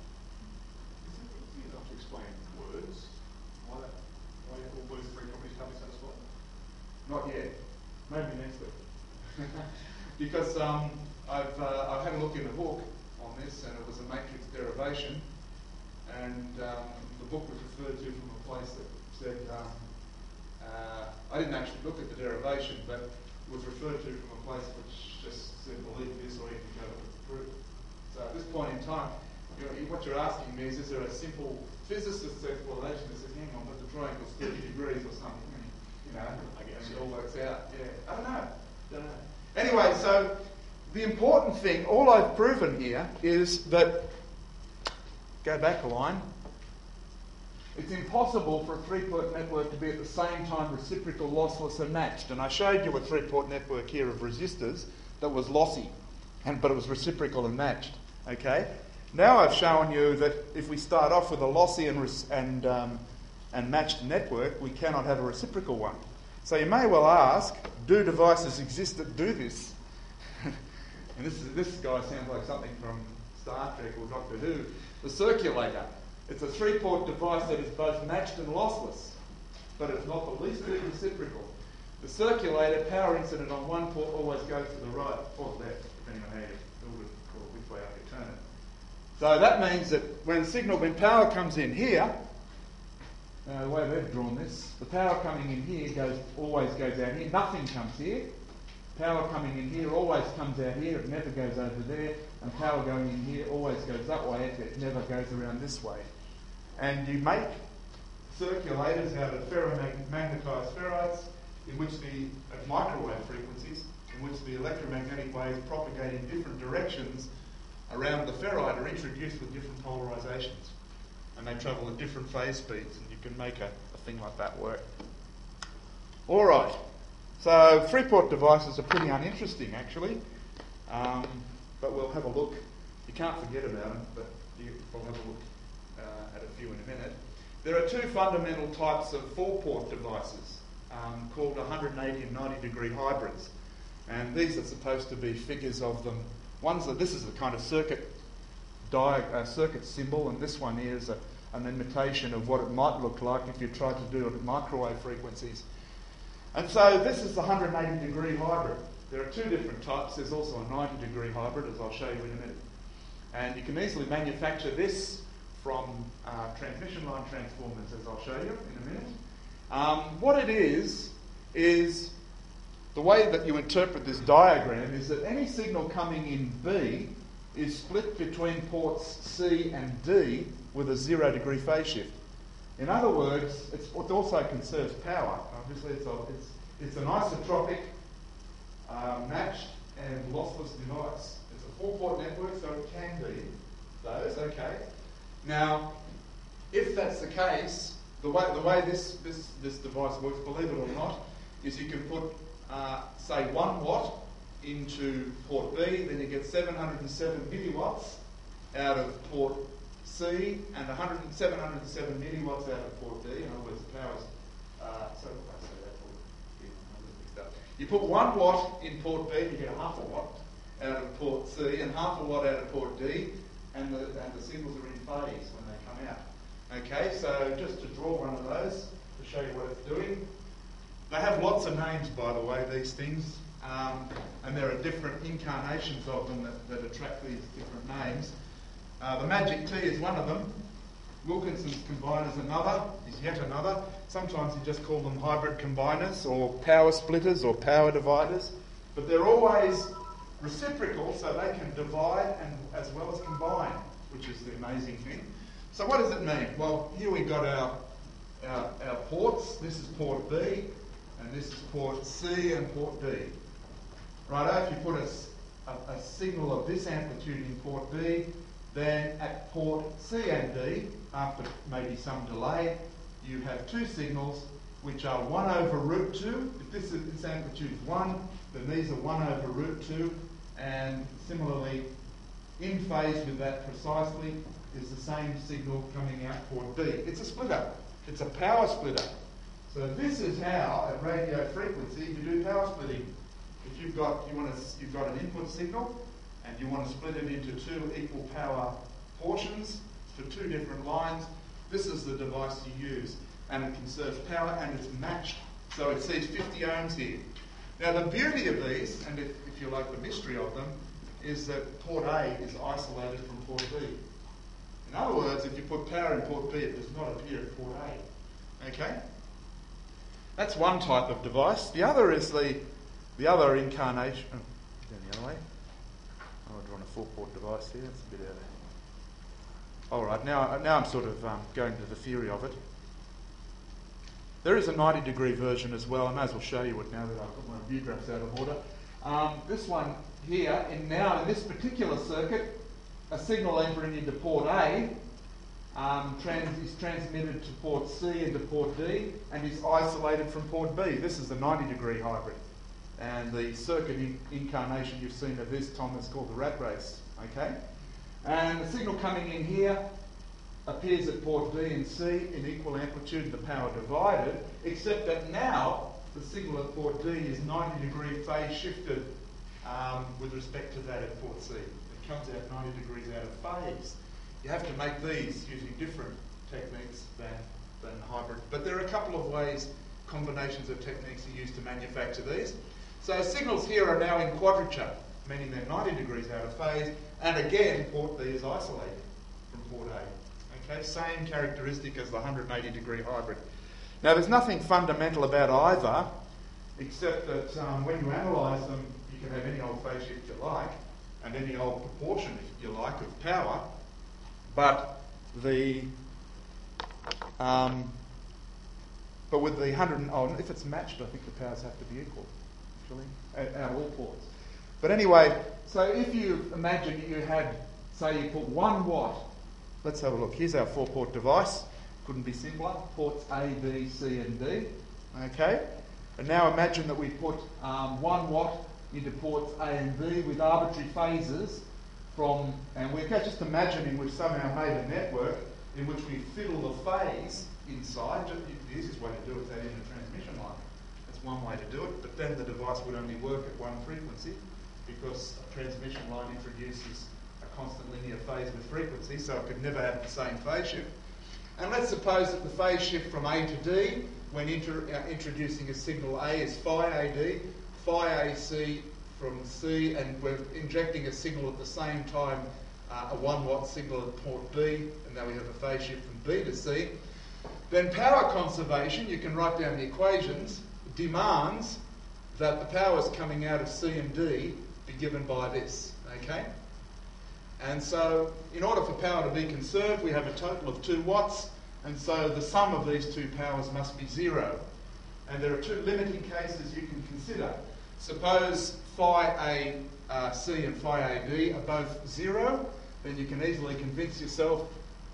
Is it easy enough to explain words? Why, that, why all those three properties can't be satisfied? Not yet. Maybe next week. Because um, I've, uh, I've had a look in the book on this, and it was a matrix derivation, and um, the book was referred to from a place that said, um, uh, I didn't actually look at the derivation, but was referred to from a place which just said believe this or you can go look at the proof. So at this point in time, you know, what you're asking me is, is there a simple physicist's explanation that says, hang on, but the triangle's thirty degrees or something, and, you know, I guess it all works out. Yeah, I don't know. Don't know. Anyway, so the important thing, all I've proven here is that, go back a line, it's impossible for a three-port network to be at the same time reciprocal, lossless and matched. And I showed you a three-port network here of resistors that was lossy, and, but it was reciprocal and matched. Okay? Now I've shown you that if we start off with a lossy and, res- and, um, and matched network, we cannot have a reciprocal one. So you may well ask, do devices exist that do this? And this, is, this guy sounds like something from Star Trek or Doctor Who. The circulator. It's a three-port device that is both matched and lossless, but it's not the least bit reciprocal. The circulator, power incident on one port always goes to the right or left, depending on how you build it or which way up you turn it. So that means that when signal, when power comes in here, uh, the way they've drawn this, the power coming in here goes always goes out here. Nothing comes here. Power coming in here always comes out here. It never goes over there. And power going in here always goes that way. It never goes around this way. And you make circulators out of ferromagnetized ferrites, in which the at microwave frequencies, in which the electromagnetic waves propagate in different directions around the ferrite are introduced with different polarizations, and they travel at different phase speeds, and you can make a, a thing like that work. All right. So three-port devices are pretty uninteresting, actually, um, but we'll have a look. You can't forget about them, but you, we'll have a look uh, at a few in a minute. There are two fundamental types of four-port devices um, called one hundred eighty and ninety degree hybrids, and these are supposed to be figures of them. One's a, this is a kind of circuit di- uh, circuit symbol, and this one here is a, an imitation of what it might look like if you tried to do it at microwave frequencies. And so this is the one hundred eighty degree hybrid. There are two different types. There's also a ninety degree hybrid, as I'll show you in a minute. And you can easily manufacture this from uh, transmission line transformers, as I'll show you in a minute. Um, what it is, is the way that you interpret this diagram is that any signal coming in B is split between ports C and D with a zero degree phase shift. In other words, it's, it also conserves power. Obviously, it's, a, it's, it's an isotropic, uh, matched and lossless device. It's a four-port network, so it can be those, okay. Now, if that's the case, the way the way this this, this device works, believe it or not, is you can put uh, say one watt into port B, then you get seven hundred seven milliwatts out of port C and one hundred seven hundred seven milliwatts out of port D. In other words, the power's uh, so I say that port B, numbers mixed up. You put one watt in port B, you get a half a watt out of port C and half a watt out of port D, and the and the signals are in phase when they come out. Okay, so just to draw one of those to show you what it's doing. They have lots of names, by the way, these things, um, and there are different incarnations of them that, that attract these different names. Uh, the Magic T is one of them. Wilkinson's combiner is another, is yet another. Sometimes you just call them hybrid combiners or power splitters or power dividers, but they're always reciprocal, so they can divide and as well as combine, which is the amazing thing. So what does it mean? Well, here we've got our, our, our ports. This is port B, and this is port C and port D. Righto, if you put a, a, a signal of this amplitude in port B, then at port C and D, after maybe some delay, you have two signals which are one over root two. If this, is, this amplitude is one, then these are one over root two, and similarly, in phase with that precisely is the same signal coming out port B. It's a splitter. It's a power splitter. So this is how at radio frequency you do power splitting. If you've got you want to you've got an input signal and you want to split it into two equal power portions for two different lines, this is the device you use, and it conserves power and it's matched. So it sees fifty ohms here. Now the beauty of these, and if, if you like the mystery of them, is that port A is isolated from port B. In other words, if you put power in port B, it does not appear at port A. Okay? That's one type of device. The other is the the other incarnation. Oh, down the other way. Oh, I've drawn a four-port device here. That's a bit out of. All right. Now, now I'm sort of um, going to the theory of it. There is a ninety degree version as well. I may as well show you it now that I've got my view graphs out of order. Um, this one here, in now in this particular circuit, a signal entering into port A um, trans, is transmitted to port C and to port D and is isolated from port B. This is the ninety degree hybrid. And the circuit in, incarnation you've seen of this, Tom, is called the rat race. Okay? And the signal coming in here appears at port B and C in equal amplitude, the power divided, except that now the signal at port D is ninety degree phase shifted um, with respect to that at port C. It comes out ninety degrees out of phase. You have to make these using different techniques than, than hybrid. But there are a couple of ways, combinations of techniques are used to manufacture these. So signals here are now in quadrature, meaning they're ninety degrees out of phase, and again, port B is isolated from port A. Okay, same characteristic as the one hundred eighty degree hybrid. Now, there's nothing fundamental about either, except that um, when you analyse them, you can have any old phase shift you like, and any old proportion, if you like, of power, but the um, but with the one hundred, oh, if it's matched, I think the powers have to be equal, actually, out out of all ports. But anyway, so if you imagine you had, say, you put one watt. Let's have a look. Here's our four-port device. Couldn't be simpler. Ports A, B, C, and D. Okay. And now imagine that we put um, one watt into ports A and B with arbitrary phases from, and we're just imagining we've somehow made a network in which we fiddle the phase inside. Just, the easiest way to do it is add in a transmission line. That's one way to do it, but then the device would only work at one frequency because a transmission line introduces a constant linear phase with frequency, so it could never have the same phase shift. And let's suppose that the phase shift from A to D, when inter, uh, introducing a signal A, is phi A D, phi A C from C, and we're injecting a signal at the same time, uh, a one watt signal at port B, and now we have a phase shift from B to C. Then power conservation, you can write down the equations, demands that the powers coming out of C and D be given by this, okay? And so, in order for power to be conserved, we have a total of two watts, and so the sum of these two powers must be zero. And there are two limiting cases you can consider. Suppose phi A C uh, and phi A D are both zero, then you can easily convince yourself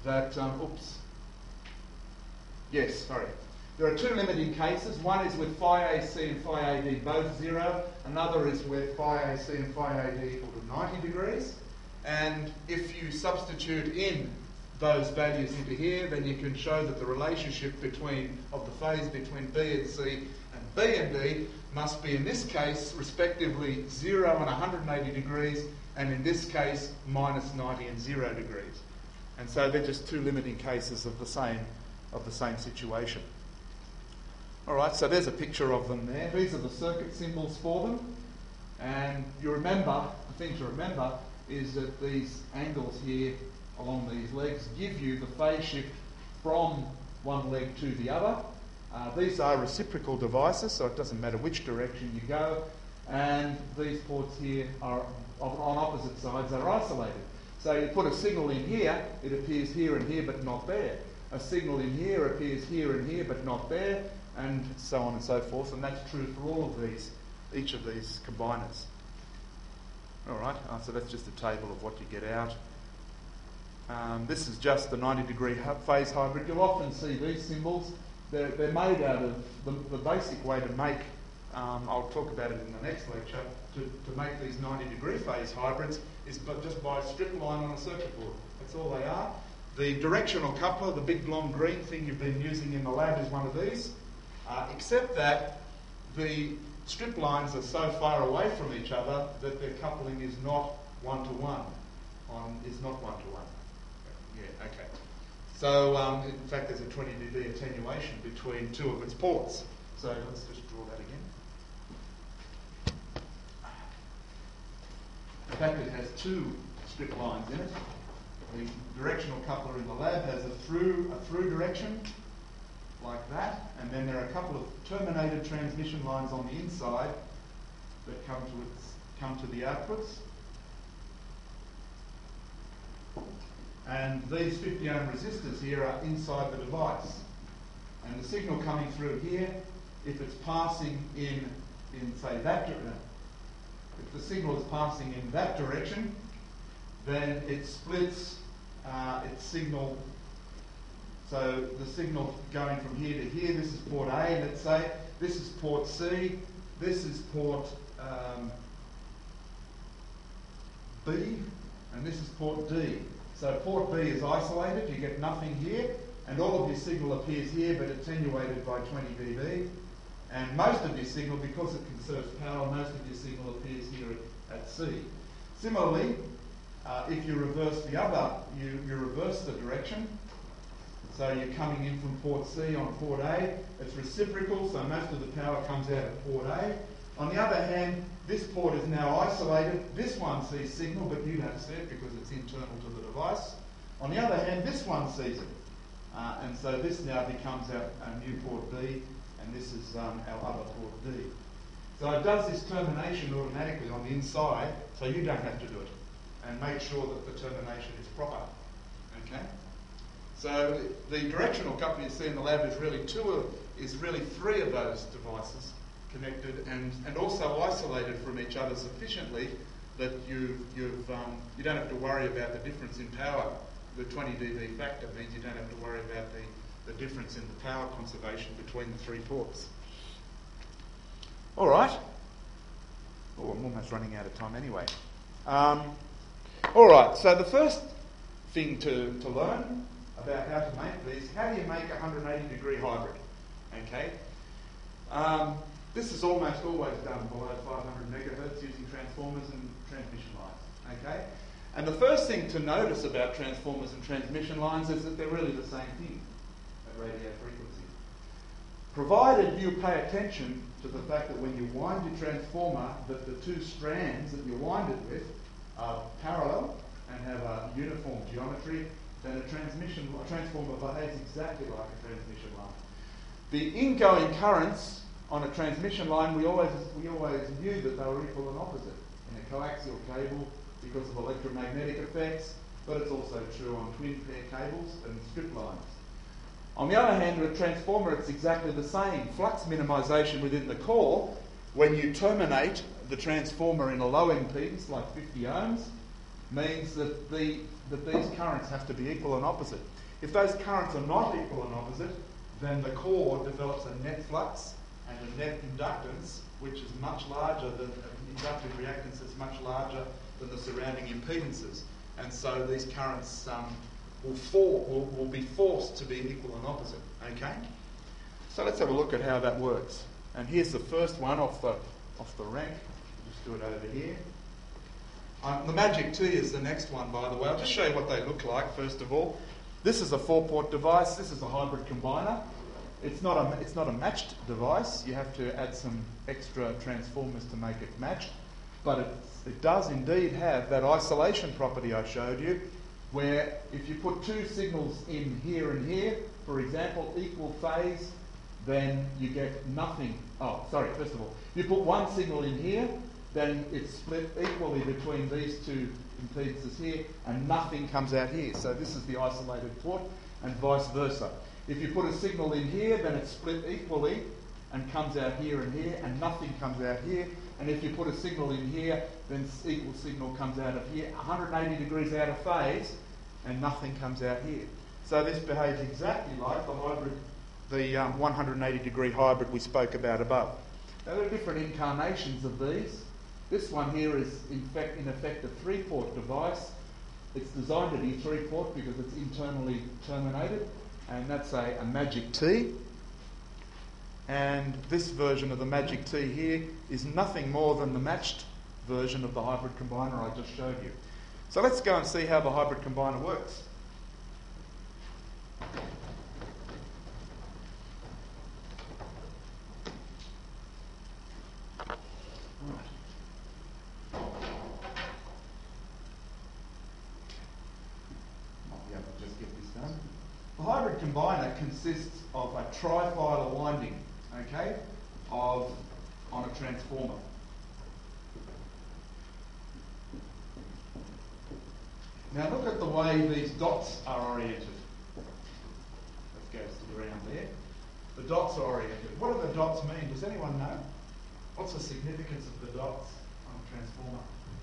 that, um, oops, yes, sorry. There are two limiting cases. One is with phi A C and phi A D both zero. Another is where phi A C and phi A D equal to ninety degrees. And if you substitute in those values into here, then you can show that the relationship between of the phase between B and C and B and D must be, in this case, respectively zero and one hundred eighty degrees, and in this case, minus ninety and zero degrees. And so they're just two limiting cases of the same of the same situation. All right, so there's a picture of them there. These are the circuit symbols for them. And you remember, the thing to remember is that these angles here along these legs give you the phase shift from one leg to the other. Uh, these are reciprocal devices, so it doesn't matter which direction you go. And these ports here are on opposite sides, are isolated. So you put a signal in here, it appears here and here, but not there. A signal in here appears here and here, but not there, and so on and so forth. And that's true for all of these, each of these combiners. All right, uh, so that's just a table of what you get out. Um, this is just the ninety degree phase hybrid. You'll often see these symbols. They're, they're made out of, the, the basic way to make, um, I'll talk about it in the next lecture, to, to make these ninety degree phase hybrids is but just by a strip line on a circuit board. That's all they are. The directional coupler, the big long green thing you've been using in the lab, is one of these, uh, except that the strip lines are so far away from each other that their coupling is not one-to-one. On, is not one-to-one. Yeah, okay. So, um, in fact, there's a twenty d B attenuation between two of its ports. So let's just draw that again. In fact, it has two strip lines in it. The directional coupler in the lab has a through, a through direction, like that, and then there are a couple of terminated transmission lines on the inside that come to its, come to the outputs. And these fifty ohm resistors here are inside the device. And the signal coming through here, if it's passing in, in say that direction, if the signal is passing in that direction, then it splits uh, its signal. So the signal going from here to here, this is port A, let's say, this is port C, this is port um, B, and this is port D. So port B is isolated, you get nothing here, and all of your signal appears here but attenuated by twenty d B. And most of your signal, because it conserves power, most of your signal appears here at, at C. Similarly, uh, if you reverse the other, you, you reverse the direction. So you're coming in from port C on port A, it's reciprocal, so most of the power comes out of port A. On the other hand, this port is now isolated. This one sees signal, but you don't see it because it's internal to the device. On the other hand, this one sees it. Uh, and so this now becomes our, our new port B, and this is um, our other port D. So it does this termination automatically on the inside, so you don't have to do it. And make sure that the termination is proper. Okay? So the directional coupling you see in the lab is really two of, is really three of those devices connected and, and also isolated from each other sufficiently that you you've um, you don't have to worry about the difference in power. The twenty d B factor means you don't have to worry about the, the difference in the power conservation between the three ports. All right. Oh, I'm almost running out of time anyway. Um, all right. So the first thing to, to learn about how to make these, how do you make a one hundred eighty degree hybrid? Okay. Um, this is almost always done below five hundred megahertz using transformers and transmission lines. Okay. And the first thing to notice about transformers and transmission lines is that they're really the same thing at radio frequency. Provided you pay attention to the fact that when you wind your transformer, that the two strands that you wind it with are parallel and have a uniform geometry, then a transmission a transformer behaves exactly like a transmission line. The ingoing currents on a transmission line, we always we always knew that they were equal and opposite in a coaxial cable because of electromagnetic effects, but it's also true on twin pair cables and strip lines. On the other hand, with a transformer, it's exactly the same. Flux minimization within the core, when you terminate the transformer in a low impedance, like fifty ohms, means that the that these currents have to be equal and opposite. If those currents are not equal and opposite, then the core develops a net flux and a net inductance, which is much larger than uh, inductive reactance that's much larger than the surrounding impedances. And so these currents um, will, for, will, will be forced to be equal and opposite. Okay? So let's have a look at how that works. And here's the first one off the, off the rank. Just do it over here. Um, the Magic T is the next one, by the way. I'll just show you what they look like, first of all. This is a four-port device. This is a hybrid combiner. It's not a, it's not a matched device. You have to add some extra transformers to make it matched. But it, it does indeed have that isolation property I showed you, where if you put two signals in here and here, for example, equal phase, then you get nothing. Oh, sorry, first of all, you put one signal in here, then it's split equally between these two impedances here, and nothing comes out here. So this is the isolated port, and vice versa. If you put a signal in here, then it's split equally and comes out here and here, and nothing comes out here. And if you put a signal in here, then equal signal comes out of here, one hundred eighty degrees out of phase, and nothing comes out here. So this behaves exactly like the hybrid, the um, one hundred eighty degree hybrid we spoke about above. Now there are different incarnations of these. This one here is in fact, in effect a three-port device. It's designed to be three-port because it's internally terminated, and that's a, a Magic T. And this version of the Magic T here is nothing more than the matched version of the hybrid combiner I just showed you. So let's go and see how the hybrid combiner works. The hybrid combiner consists of a trifilar winding, okay, of on a transformer. Now look at the way these dots are oriented. Let's go to the round there. The dots are oriented. What do the dots mean? Does anyone know? What's the significance of the dots on a transformer?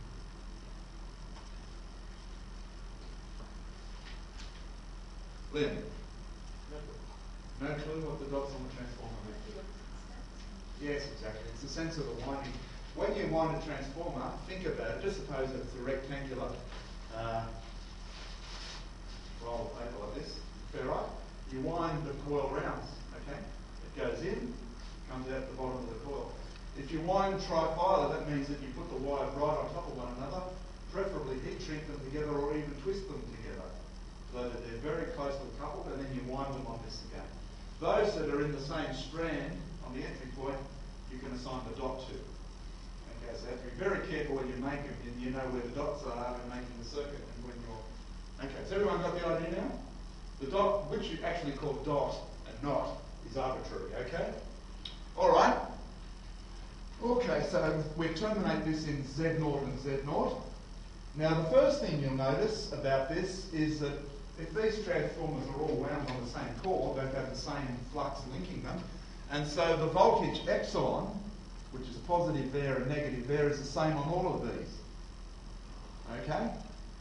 Lynn? No clue what the dots on the transformer mean? Yes, exactly. It's the sense of the winding. When you wind a transformer, think about it. Just suppose it's a rectangular uh, roll of paper like this, ferrite. You wind the coil round, okay? It goes in, comes out the bottom of the coil. If you wind trifilar, that means that you put the wires right on top of one another, preferably heat shrink them together or even twist them together, so that they're very closely coupled, and then you wind them on this again. Those that are in the same strand on the entry point, you can assign the dot to. Okay, so you have to be very careful when you make them, and you know where the dots are when making the circuit and when you're... Okay, so everyone got the idea now? The dot, which you actually call dot and not, is arbitrary, okay? All right. Okay, so we terminate this in Z naught and Z naught. Now, the first thing you'll notice about this is that if these transformers are all wound on the same core, they have the same flux linking them, and so the voltage epsilon, which is positive there and negative there, is the same on all of these. Okay?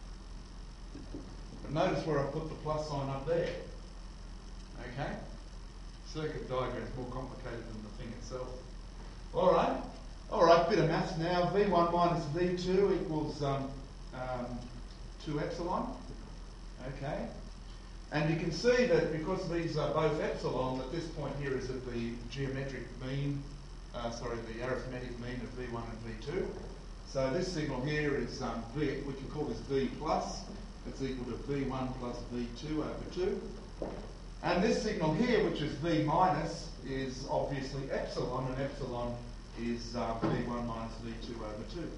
But notice where I put the plus sign up there. Okay? Circuit diagram is more complicated than the thing itself. All right. All right, bit of maths now. V one minus V two equals um, um, two epsilon. Okay. And you can see that because these are both epsilon, that this point here is at the geometric mean, uh, sorry, the arithmetic mean of V one and V two. So this signal here is um, V, we can call this V plus. It's equal to V one plus V two over two. And this signal here, which is V minus, is obviously epsilon, and epsilon is uh, V one minus V two over two.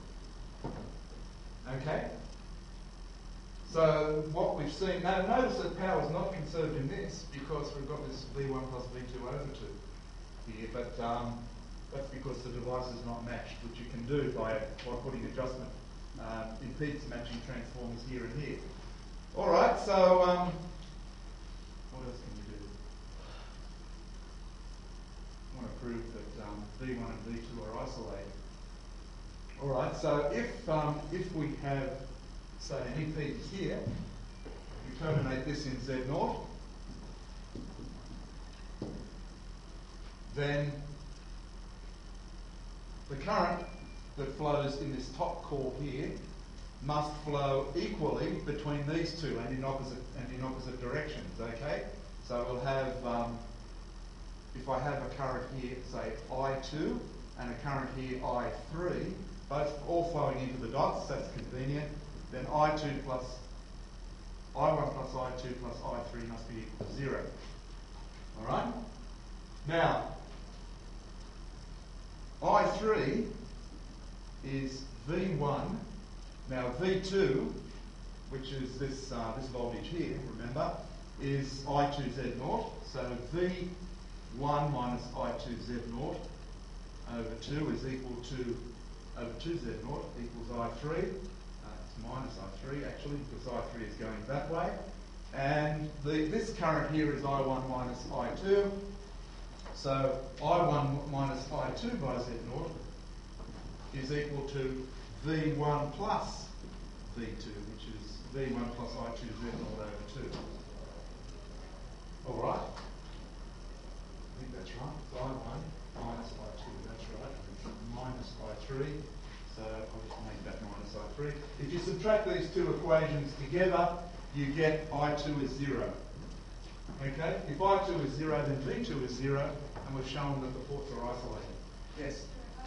Okay? So what we've seen, now notice that power is not conserved in this because we've got this V one plus V two over two here, but um, that's because the device is not matched, which you can do by, by putting adjustment uh, impedance matching transformers here and here. All right, so um, what else can you do? I want to prove that um, V one and V two are isolated. All right, so if um, if we have, say, an impedance here, terminate this in Z naught, then the current that flows in this top core here must flow equally between these two and in opposite and in opposite directions. Okay, so we'll have um, if I have a current here, say I two, and a current here I three, both all flowing into the dots. That's convenient. Then I two plus I one plus I two plus I three must be equal to zero. All right. Now, I three is V one. Now V two, which is this uh, this voltage here, remember, is I two Z naught. So V one minus I two Z naught over two is equal to over two Z naught equals I three. Uh, it's minus I three actually, because I three is going that way. And the this current here is I one minus I two. So I one minus I two by Z naught is equal to V one plus V two, which is V one plus I two Z naught over two. All right? I think that's right. It's I one minus I two, that's right. Minus I three. So I'll just make that minus I three. If you subtract these two equations together, you get I two is zero. Okay? If I two is zero, then V two is zero, and we've shown that the ports are isolated. Yes?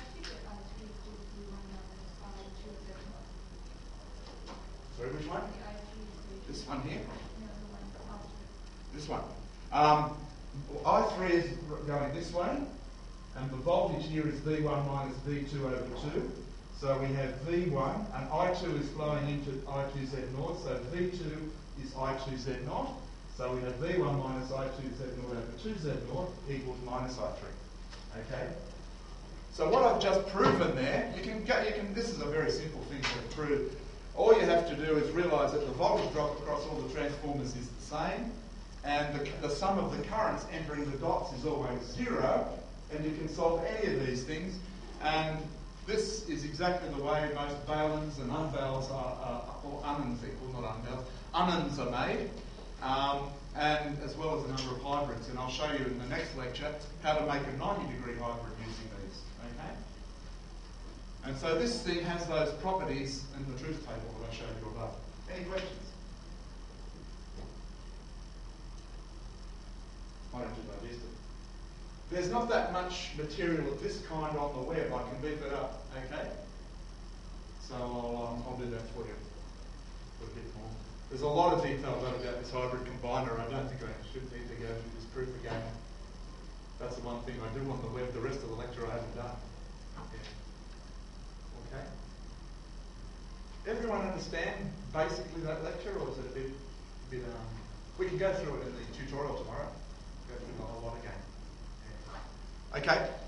Sorry, which one? This one here? This one. Um, I three is going this way, and the voltage here is V one minus V two over two. So we have V one, and I two is flowing into I two Z naught, so V two is I two Z naught. So we have V one minus I two Z naught over two Z naught equals minus I three. Okay? So what I've just proven there, you can go, you can. This is a very simple thing to prove. All you have to do is realise that the voltage drop across all the transformers is the same, and the, the sum of the currents entering the dots is always zero, and you can solve any of these things. And this is exactly the way most valens and unvals are, are or unons equal, not unvals, unons are made, um, and as well as a number of hybrids. And I'll show you in the next lecture how to make a ninety degree hybrid using these. Okay? And so this thing has those properties in the truth table that I showed you above. Any questions? Why don't you digest it? There's not that much material of this kind on the web. I can beef it up, okay? So I'll, um, I'll do that for you for a bit more. There's a lot of detail about this hybrid combiner. I don't think I should need to go through this proof again. That's the one thing I do on the web. The rest of the lecture I haven't done. Okay. Everyone understand basically that lecture, or is it a bit, a bit um, we can go through it in the tutorial tomorrow. Go through the whole lot again. Yeah. Okay.